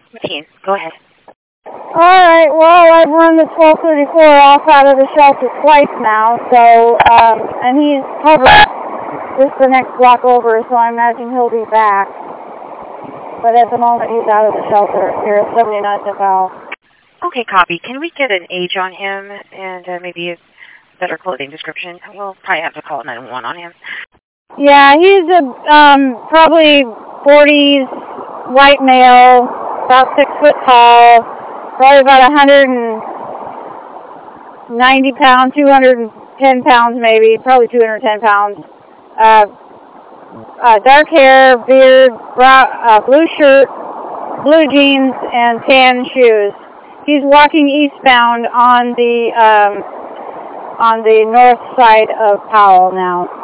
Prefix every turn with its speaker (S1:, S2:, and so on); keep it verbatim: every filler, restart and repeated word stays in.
S1: fourteen, go ahead.
S2: All right, well, I've run the twelve thirty-four off out of the shelter twice now, so, um, and he's covered just the next block over, so I imagine he'll be back. But at the moment, he's out of the shelter here at seventy-nine Deval.
S1: Okay, copy. Can we get an age on him and uh, maybe a better clothing description? We'll probably have to call nine one one on him.
S2: Yeah, he's a um, probably forties, white male, about six foot tall, probably about one hundred ninety pounds, two hundred ten pounds maybe, probably two hundred ten pounds. Uh, uh, dark hair, beard, brown, uh, blue shirt, blue jeans, and tan shoes. He's walking eastbound on the um, on the north side of Powell now.